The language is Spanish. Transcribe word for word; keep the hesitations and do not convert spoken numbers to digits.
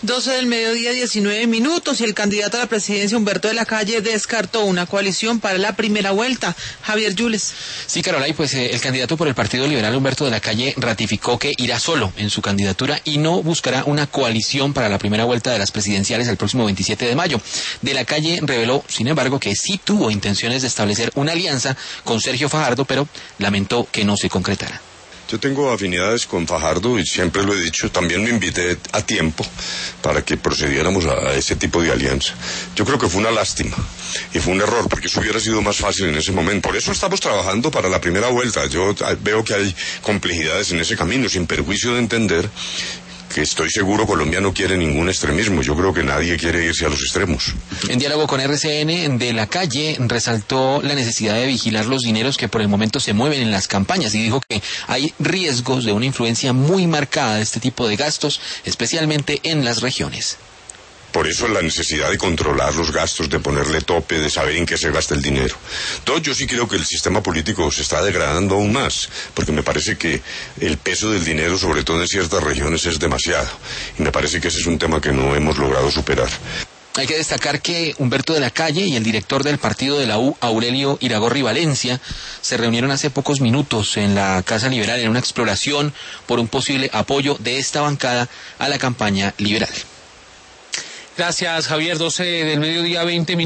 doce del mediodía, diecinueve minutos, y el candidato a la presidencia, Humberto de la Calle, descartó una coalición para la primera vuelta. Javier Yules. Sí, Carola, y pues eh, el candidato por el Partido Liberal, Humberto de la Calle, ratificó que irá solo en su candidatura y no buscará una coalición para la primera vuelta de las presidenciales el próximo veintisiete de mayo. De la Calle reveló, sin embargo, que sí tuvo intenciones de establecer una alianza con Sergio Fajardo, pero lamentó que no se concretara. Yo tengo afinidades con Fajardo y siempre lo he dicho, también me invité a tiempo para que procediéramos a, a ese tipo de alianza. Yo creo que fue una lástima y fue un error, porque eso hubiera sido más fácil en ese momento. Por eso estamos trabajando para la primera vuelta. Yo veo que hay complejidades en ese camino, sin perjuicio de entender que estoy seguro Colombia no quiere ningún extremismo. Yo creo que nadie quiere irse a los extremos. En diálogo con R C N, de la Calle resaltó la necesidad de vigilar los dineros que por el momento se mueven en las campañas y dijo que hay riesgos de una influencia muy marcada de este tipo de gastos, especialmente en las regiones. Por eso la necesidad de controlar los gastos, de ponerle tope, de saber en qué se gasta el dinero. Entonces yo sí creo que el sistema político se está degradando aún más, porque me parece que el peso del dinero, sobre todo en ciertas regiones, es demasiado. Y me parece que ese es un tema que no hemos logrado superar. Hay que destacar que Humberto de la Calle y el director del partido de la U, Aurelio Iragorri Valencia, se reunieron hace pocos minutos en la Casa Liberal en una exploración por un posible apoyo de esta bancada a la campaña liberal. Gracias, Javier. doce del mediodía, veinte minutos.